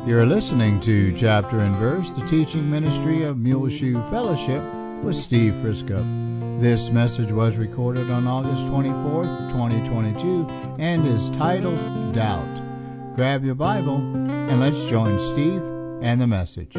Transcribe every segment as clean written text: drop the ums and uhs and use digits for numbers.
You're listening to Chapter and Verse, the teaching ministry of Muleshoe Fellowship with Steve Frisco. This message was recorded on August 24th, 2022, and is titled Doubt. Grab your Bible and let's join Steve and the message.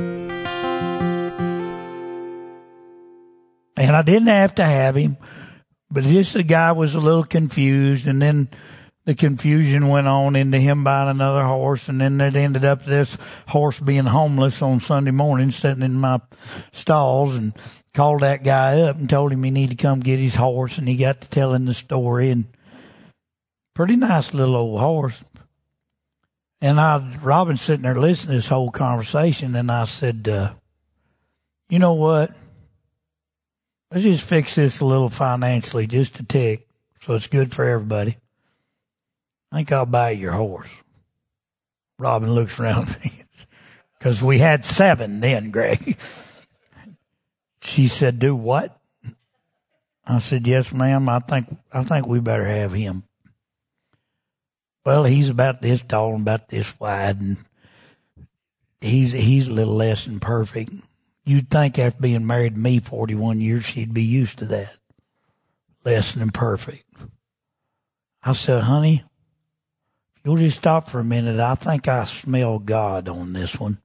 And I didn't have to have him, but just the guy was a little confused, and then the confusion went on into him buying another horse, and then it ended up this horse being homeless on Sunday morning, sitting in my stalls, and called that guy up and told him he needed to come get his horse, and he got to telling the story, and pretty nice little old horse. And Robin's sitting there listening to this whole conversation, and I said, you know what? Let's just fix this a little financially, just a tick, so it's good for everybody. I think I'll buy your horse. Robin looks around at me, because we had 7 then, Greg. She said, do what? I said, yes, ma'am, I think we better have him. Well, he's about this tall and about this wide, and he's a little less than perfect. You'd think after being married to me 41 years, she'd be used to that. Less than perfect. I said, honey, if you'll just stop for a minute, I think I smell God on this one.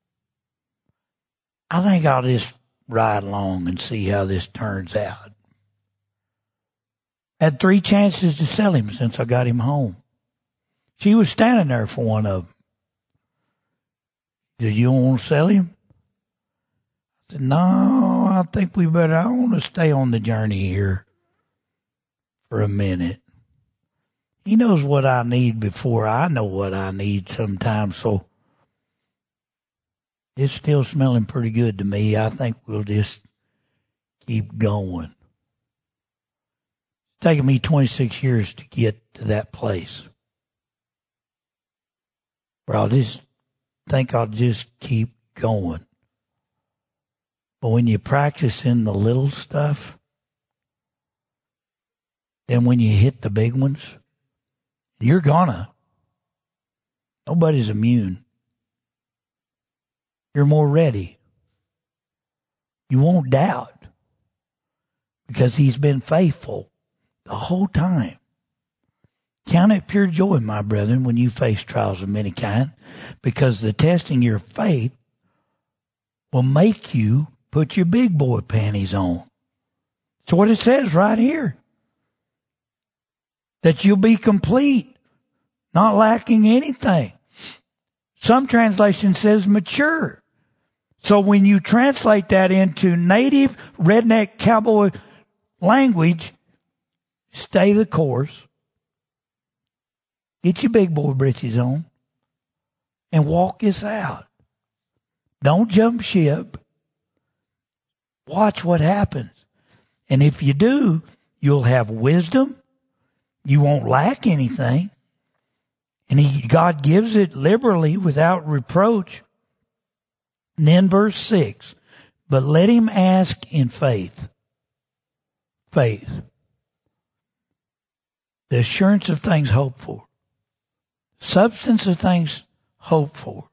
I think I'll just ride along and see how this turns out. Had 3 chances to sell him since I got him home. She was standing there for one of them. Did you want to sell him? I said, no, I think I want to stay on the journey here for a minute. He knows what I need before I know what I need sometimes, so it's still smelling pretty good to me. I think we'll just keep going. It's taken me 26 years to get to that place where I'll just keep going. But when you practice in the little stuff, then when you hit the big ones, you're gonna. Nobody's immune. You're more ready. You won't doubt because he's been faithful the whole time. Count it pure joy, my brethren, when you face trials of many kind, because the testing your faith will make you put your big boy panties on. That's what it says right here. That you'll be complete, not lacking anything. Some translation says mature. So when you translate that into native redneck cowboy language, stay the course. Get your big boy britches on and walk this out. Don't jump ship. Watch what happens. And if you do, you'll have wisdom. You won't lack anything. And God gives it liberally without reproach. And then verse 6, but let him ask in faith. Faith. The assurance of things hoped for. Substance of things hoped for.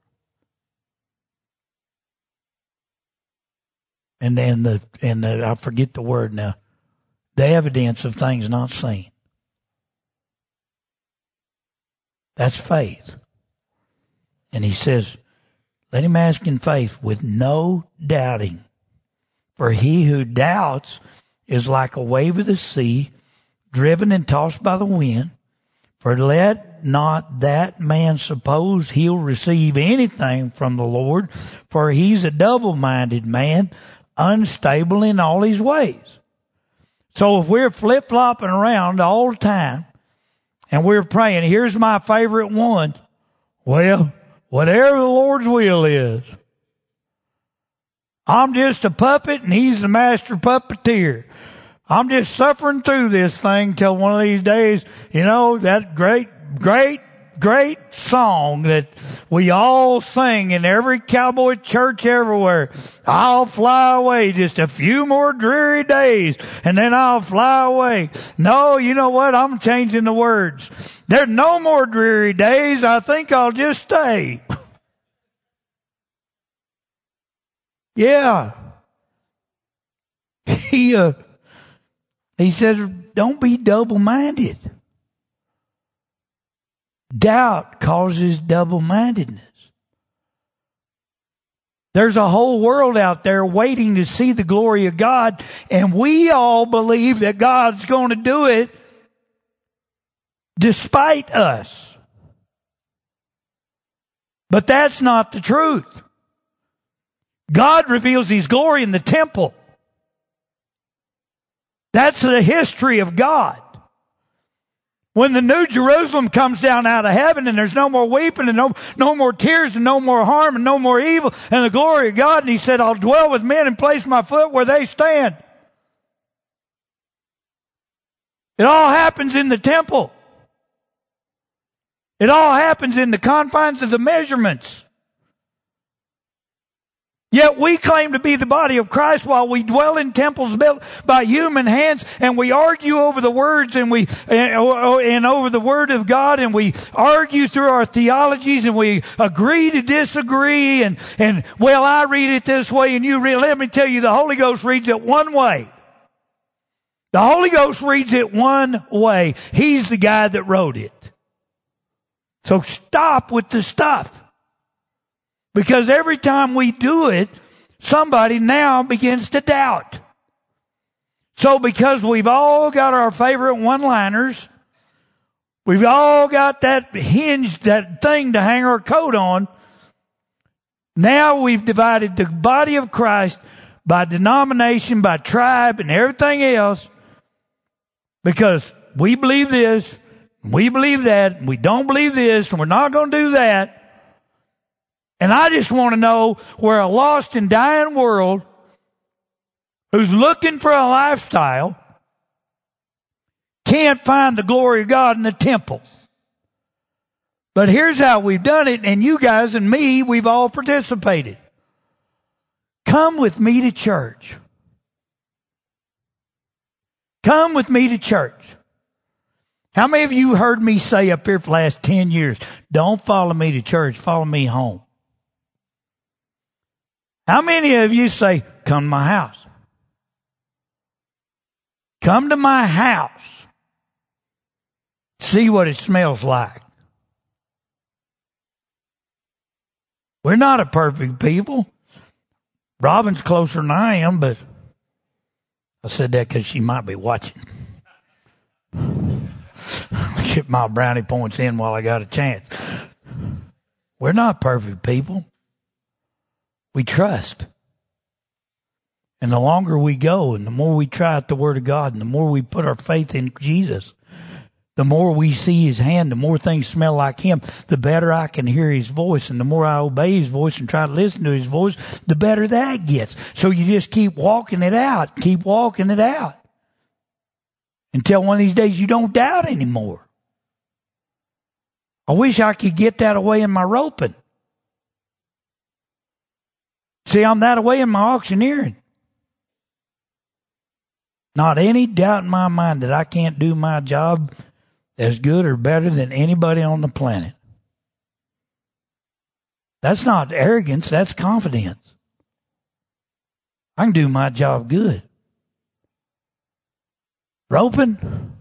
And I forget the word now. The evidence of things not seen. That's faith. And he says, let him ask in faith with no doubting. For he who doubts is like a wave of the sea, driven and tossed by the wind. For let not that man suppose he'll receive anything from the Lord, for he's a double-minded man, unstable in all his ways. So if we're flip-flopping around all the time, and we're praying, here's my favorite one, well, whatever the Lord's will is. I'm just a puppet and he's the master puppeteer. I'm just suffering through this thing till one of these days, that great song that we all sing in every cowboy church everywhere. I'll fly away just a few more dreary days and then I'll fly away. No, you know what? I'm changing the words. There's no more dreary days. I think I'll just stay. Yeah. He says, don't be double-minded. Doubt causes double-mindedness. There's a whole world out there waiting to see the glory of God, and we all believe that God's going to do it despite us. But that's not the truth. God reveals His glory in the temple. That's the history of God. When the New Jerusalem comes down out of heaven and there's no more weeping and no more tears and no more harm and no more evil and the glory of God, and He said, I'll dwell with men and place my foot where they stand. It all happens in the temple. It all happens in the confines of the measurements. Yet we claim to be the body of Christ while we dwell in temples built by human hands, and we argue over the words and over the Word of God, and we argue through our theologies, and we agree to disagree, and well, I read it this way and you read. Let me tell you, the Holy Ghost reads it one way. The Holy Ghost reads it one way. He's the guy that wrote it. So stop with the stuff. Because every time we do it, somebody now begins to doubt. So because we've all got our favorite one-liners, we've all got that hinge, that thing to hang our coat on, now we've divided the body of Christ by denomination, by tribe, and everything else, because we believe this, we believe that, and we don't believe this, and we're not going to do that. And I just want to know where a lost and dying world who's looking for a lifestyle can't find the glory of God in the temple. But here's how we've done it, and you guys and me, we've all participated. Come with me to church. Come with me to church. How many of you heard me say up here for the last 10 years, don't follow me to church, follow me home? How many of you say, come to my house? Come to my house. See what it smells like. We're not a perfect people. Robin's closer than I am, but I said that because she might be watching. Get my brownie points in while I got a chance. We're not perfect people. We trust. And the longer we go and the more we try out the Word of God and the more we put our faith in Jesus, the more we see His hand, the more things smell like Him, the better I can hear His voice. And the more I obey His voice and try to listen to His voice, the better that gets. So you just keep walking it out. Keep walking it out. Until one of these days you don't doubt anymore. I wish I could get that away in my roping. See, I'm that way in my auctioneering. Not any doubt in my mind that I can't do my job as good or better than anybody on the planet. That's not arrogance, that's confidence. I can do my job good. Roping?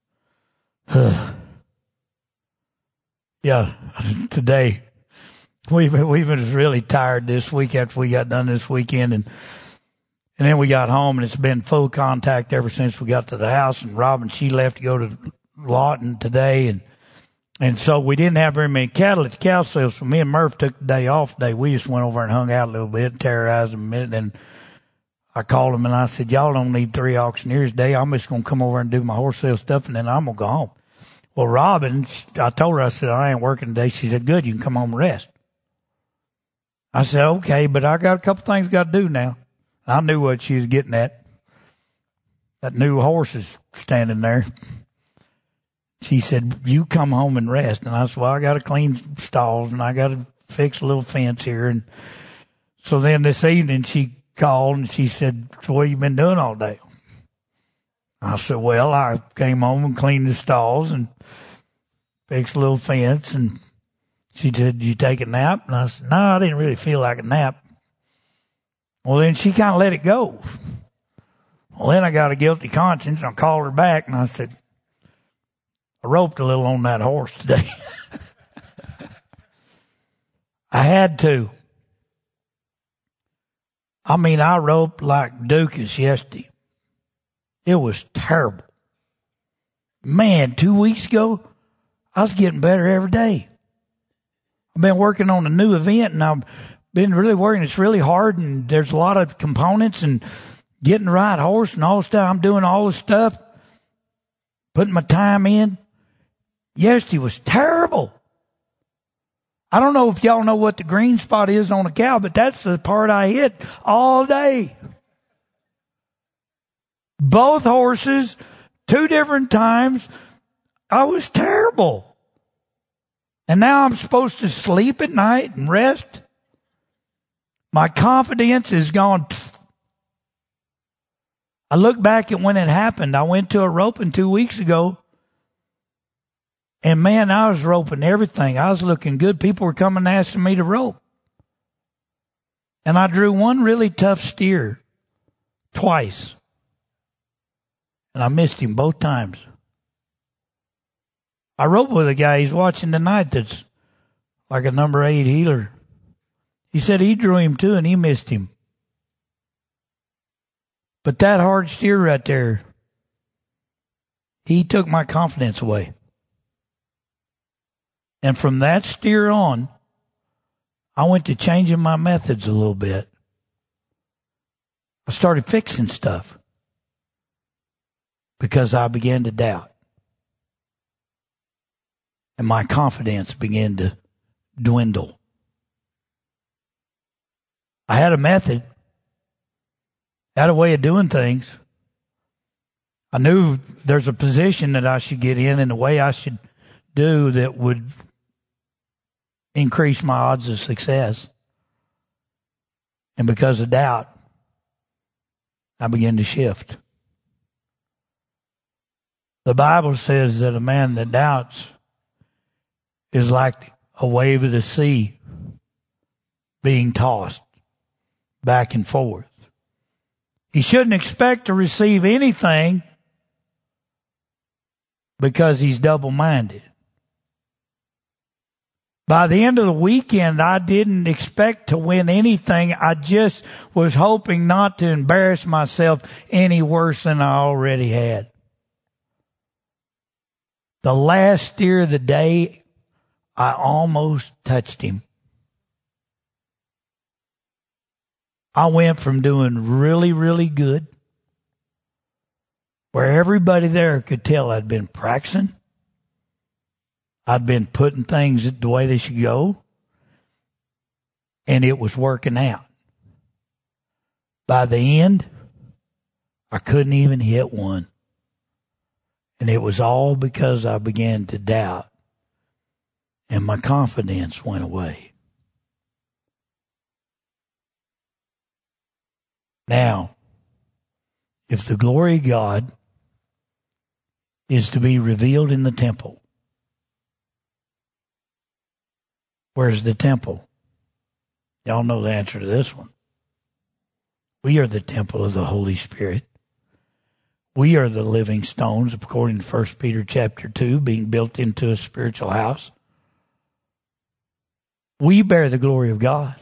Yeah, today. We've been really tired this week after we got done this weekend, and then we got home, and it's been full contact ever since we got to the house. And Robin, she left to go to Lawton today, and so we didn't have very many cattle at the cow sales. So me and Murph took the day off today. We just went over and hung out a little bit, terrorized them a minute, and I called them and I said, y'all don't need 3 auctioneers today. I'm just gonna come over and do my horse sale stuff, and then I'm gonna go home. Well, Robin, I told her, I said, I ain't working today. She said, good, you can come home and rest. I said, okay, but I got a couple things got to do now. I knew what she was getting at. That new horse is standing there. She said, you come home and rest. And I said, well, I got to clean stalls and I got to fix a little fence here. And so then this evening she called and she said, so what have you been doing all day? I said, well, I came home and cleaned the stalls and fixed a little fence. And she said, did you take a nap? And I said, no, I didn't really feel like a nap. Well, then she kind of let it go. Well, then I got a guilty conscience, and I called her back, and I said, I roped a little on that horse today. I had to. I mean, I roped like Dukas yesterday. It was terrible. Man, 2 weeks ago, I was getting better every day. I've been working on a new event, and I've been really working. It's really hard, and there's a lot of components, and getting the right horse and all the stuff. I'm doing all the stuff, putting my time in. Yesterday was terrible. I don't know if y'all know what the green spot is on a cow, but that's the part I hit all day. Both horses, 2 different times. I was terrible. And now I'm supposed to sleep at night and rest. My confidence is gone. I look back at when it happened. I went to a roping 2 weeks ago. And man, I was roping everything. I was looking good. People were coming asking me to rope. And I drew one really tough steer twice. And I missed him both times. I roped with a guy he's watching tonight that's like a number 8 healer. He said he drew him too and he missed him. But that hard steer right there, he took my confidence away. And from that steer on, I went to changing my methods a little bit. I started fixing stuff because I began to doubt. And my confidence began to dwindle. I had a method, had a way of doing things. I knew there's a position that I should get in and a way I should do that would increase my odds of success. And because of doubt, I began to shift. The Bible says that a man that doubts is like a wave of the sea being tossed back and forth. He shouldn't expect to receive anything because he's double-minded. By the end of the weekend, I didn't expect to win anything. I just was hoping not to embarrass myself any worse than I already had. The last steer of the day, I almost touched him. I went from doing really, really good, where everybody there could tell I'd been practicing. I'd been putting things the way they should go, and it was working out. By the end, I couldn't even hit one. And it was all because I began to doubt, and my confidence went away. Now, if the glory of God is to be revealed in the temple, where's the temple? Y'all know the answer to this one. We are the temple of the Holy Spirit. We are the living stones, according to 1 Peter chapter 2, being built into a spiritual house. We bear the glory of God.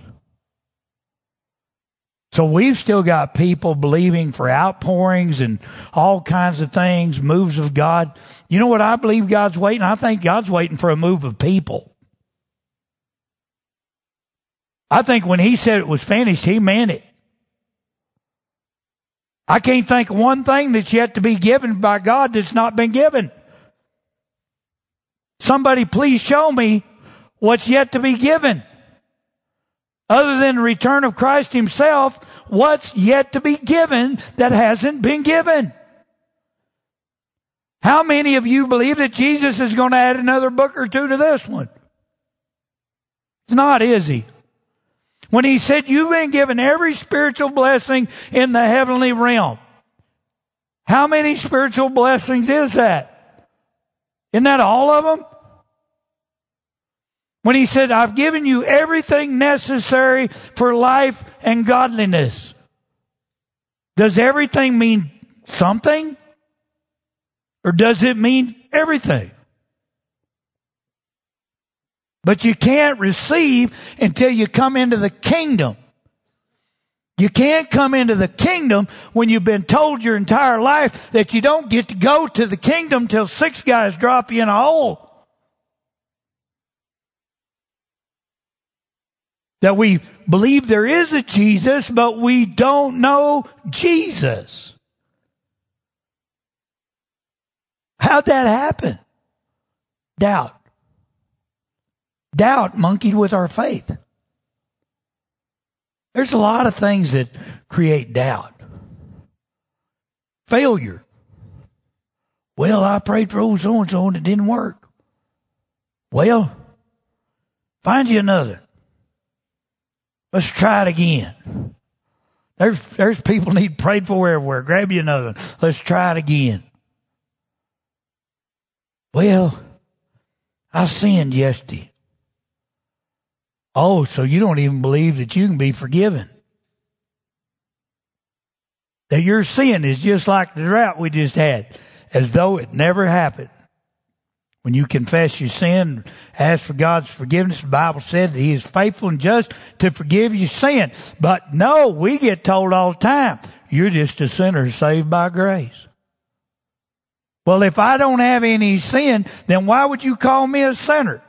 So we've still got people believing for outpourings and all kinds of things, moves of God. You know what I believe God's waiting? I think God's waiting for a move of people. I think when he said it was finished, he meant it. I can't think of one thing that's yet to be given by God that's not been given. Somebody please show me what's yet to be given. Other than the return of Christ himself, what's yet to be given that hasn't been given? How many of you believe that Jesus is going to add another book or two to this one? It's not, is he? When he said, you've been given every spiritual blessing in the heavenly realm. How many spiritual blessings is that? Isn't that all of them? When he said, I've given you everything necessary for life and godliness. Does everything mean something? Or does it mean everything? But you can't receive until you come into the kingdom. You can't come into the kingdom when you've been told your entire life that you don't get to go to the kingdom till 6 guys drop you in a hole. That we believe there is a Jesus, but we don't know Jesus. How'd that happen? Doubt. Doubt monkeyed with our faith. There's a lot of things that create doubt. Failure. Well, I prayed for old so-and-so and it didn't work. Well, find you another. Let's try it again. There's people need prayed for everywhere. Grab you another one. Let's try it again. Well, I sinned yesterday. Oh, so you don't even believe that you can be forgiven. That your sin is just like the drought we just had, as though it never happened. When you confess your sin, ask for God's forgiveness, the Bible said that He is faithful and just to forgive your sin. But no, we get told all the time, you're just a sinner saved by grace. Well, if I don't have any sin, then why would you call me a sinner?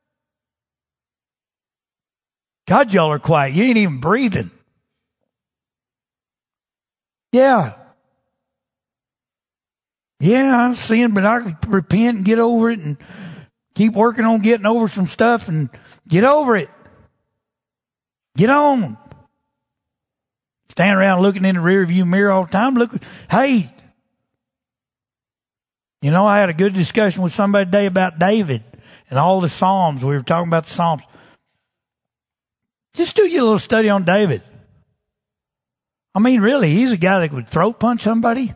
God, y'all are quiet. You ain't even breathing. Yeah, I sin, but I can repent and get over it and keep working on getting over some stuff and get over it. Get on. Stand around looking in the rear view mirror all the time. Hey. You know, I had a good discussion with somebody today about David and all the Psalms. We were talking about the Psalms. Just do your little study on David. I mean, really, he's a guy that would throat punch somebody.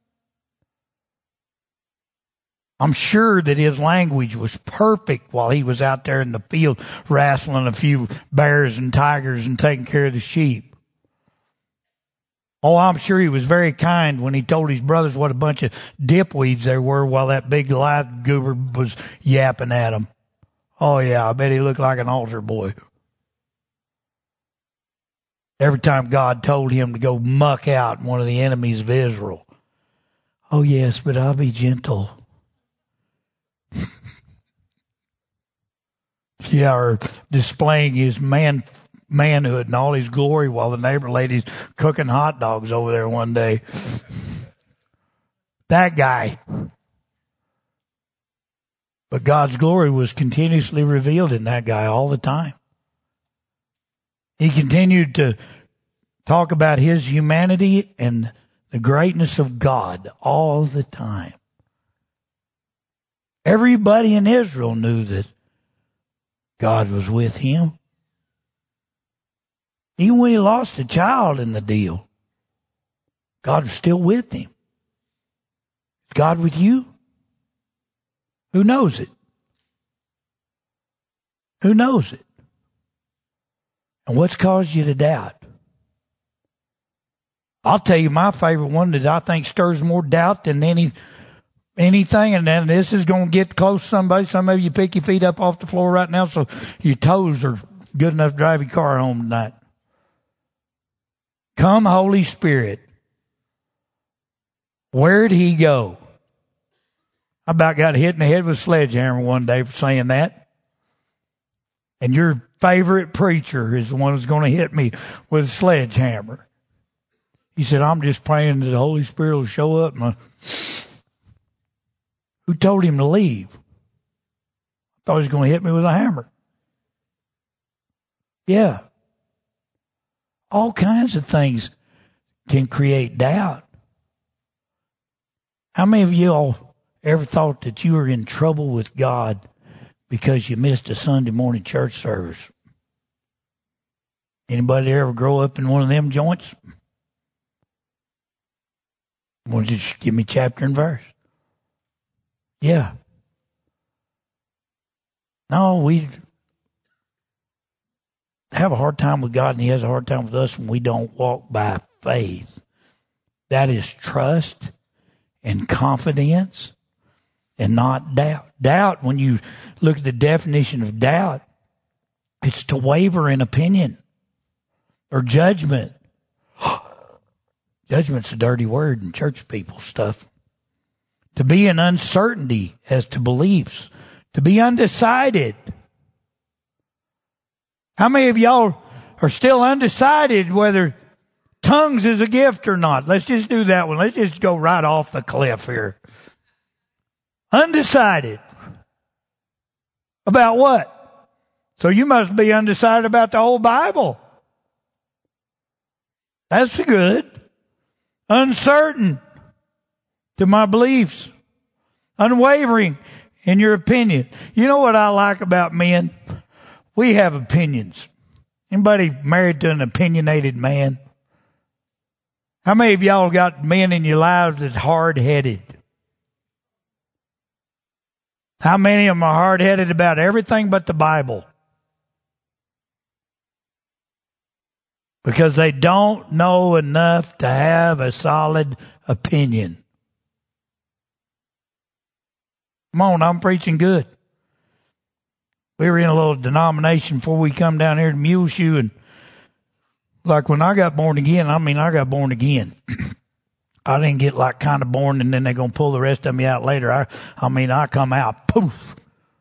I'm sure that his language was perfect while he was out there in the field wrestling a few bears and tigers and taking care of the sheep. Oh, I'm sure he was very kind when he told his brothers what a bunch of dipweeds they were while that big Goliath goober was yapping at them. Oh, yeah, I bet he looked like an altar boy. Every time God told him to go muck out one of the enemies of Israel. Oh, yes, but I'll be gentle. Yeah, or displaying his manhood and all his glory while the neighbor lady's cooking hot dogs over there one day. That guy. But God's glory was continuously revealed in that guy all the time. He continued to talk about his humanity and the greatness of God all the time. Everybody in Israel knew that God was with him. Even when he lost a child in the deal, God was still with him. Is God with you? Who knows it? Who knows it? And what's caused you to doubt? I'll tell you my favorite one that I think stirs more doubt than anything, and then this is going to get close to somebody. Some of you pick your feet up off the floor right now so your toes are good enough to drive your car home tonight. Come, Holy Spirit. Where'd he go? I about got hit in the head with a sledgehammer one day for saying that. And your favorite preacher is the one who's going to hit me with a sledgehammer. He said, I'm just praying that the Holy Spirit will show up. Who told him to leave? I thought he was going to hit me with a hammer. Yeah. All kinds of things can create doubt. How many of you all ever thought that you were in trouble with God because you missed a Sunday morning church service? Anybody ever grow up in one of them joints? Want you to just give me chapter and verse? Yeah. No, have a hard time with God and he has a hard time with us when we don't walk by faith. That is trust and confidence and not doubt. Doubt, when you look at the definition of doubt, it's to waver in opinion or judgment. Judgment's a dirty word in church people stuff. To be in uncertainty as to beliefs. To be undecided. How many of y'all are still undecided whether tongues is a gift or not? Let's just do that one. Let's just go right off the cliff here. Undecided. About what? So you must be undecided about the whole Bible. That's good. Uncertain to my beliefs. Unwavering in your opinion. You know what I like about men? We have opinions. Anybody married to an opinionated man? How many of y'all got men in your lives that's hard-headed? How many of them are hard-headed about everything but the Bible? Because they don't know enough to have a solid opinion. Come on, I'm preaching good. We were in a little denomination before we come down here to Muleshoe, and like when I got born again, I got born again. I didn't get like kind of born and then they're going to pull the rest of me out later. I come out, poof.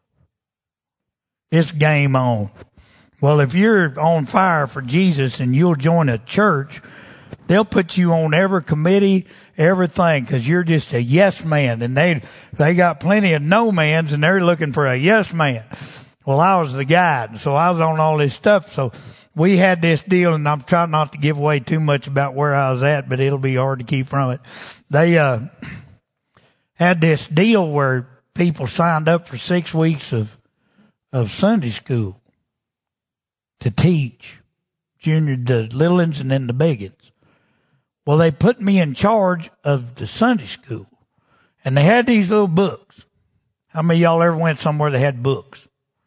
It's game on. Well, if you're on fire for Jesus and you'll join a church, they'll put you on every committee, everything, because you're just a yes man. And they got plenty of no mans and they're looking for a yes man. Well, I was the guy, so I was on all this stuff. So we had this deal, and I'm trying not to give away too much about where I was at, but it'll be hard to keep from it. They had this deal where people signed up for 6 weeks of Sunday school to teach the little ones and then the big ones. Well, they put me in charge of the Sunday school, and they had these little books. How many of y'all ever went somewhere that had books?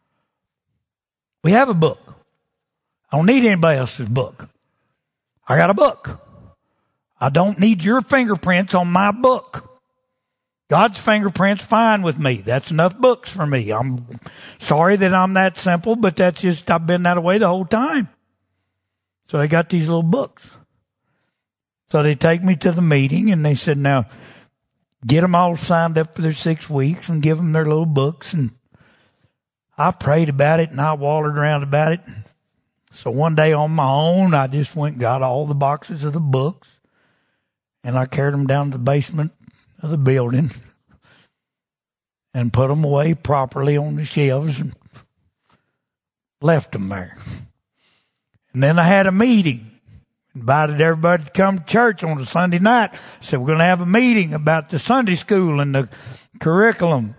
We have a book. I don't need anybody else's book. I got a book. I don't need your fingerprints on my book. God's fingerprints fine with me. That's enough books for me. I'm sorry that I'm that simple, but that's just, I've been that way the whole time. So they got these little books. So they take me to the meeting and they said, now get them all signed up for their 6 weeks and give them their little books. And I prayed about it and I wallered around about it. So one day on my own, I just went and got all the boxes of the books and I carried them down to the basement of the building and put them away properly on the shelves and left them there. And then I had a meeting, invited everybody to come to church on a Sunday night. Said, we're going to have a meeting about the Sunday school and the curriculum.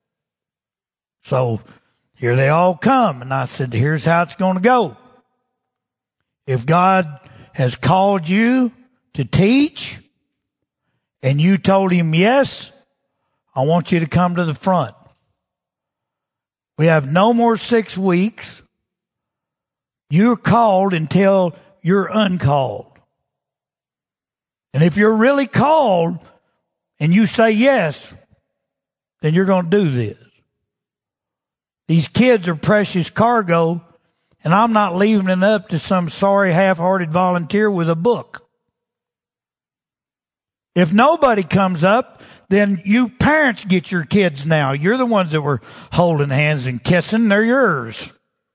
So here they all come. And I said, here's how it's going to go. If God has called you to teach and you told him yes, I want you to come to the front. We have no more 6 weeks. You're called until you're uncalled. And if you're really called and you say yes, then you're going to do this. These kids are precious cargo, and I'm not leaving it up to some sorry half-hearted volunteer with a book. If nobody comes up, then you parents get your kids now. You're the ones that were holding hands and kissing. They're yours.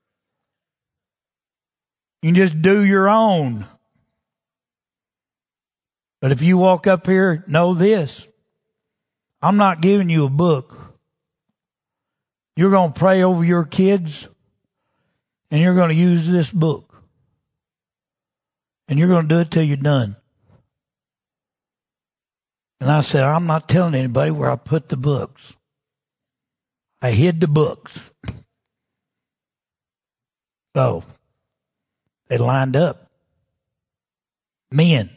You can just do your own. But if you walk up here, know this. I'm not giving you a book. You're going to pray over your kids, and you're going to use this book. And you're going to do it till you're done. And I said, I'm not telling anybody where I put the books. I hid the books. So, they lined up. Men.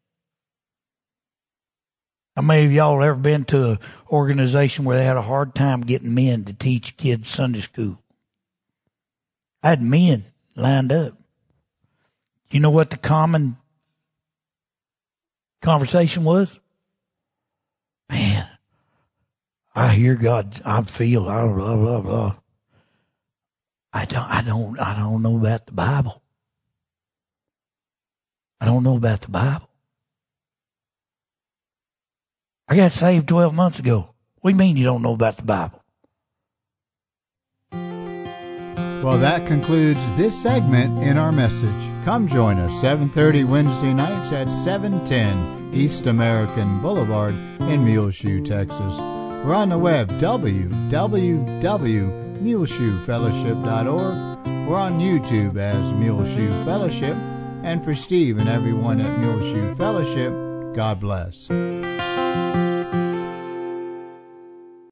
How many of y'all ever been to an organization where they had a hard time getting men to teach kids Sunday school? I had men lined up. You know what the common conversation was? Man, I hear God, I feel, blah, blah, blah, blah. I don't know about the Bible. I don't know about the Bible. I got saved 12 months ago. What do you mean you don't know about the Bible? Well, that concludes this segment in our message. Come join us 7:30 Wednesday nights at 710 East American Boulevard in Muleshoe, Texas. We're on the web, www.muleshoefellowship.org. We're on YouTube as Muleshoe Fellowship. And for Steve and everyone at Muleshoe Fellowship, God bless.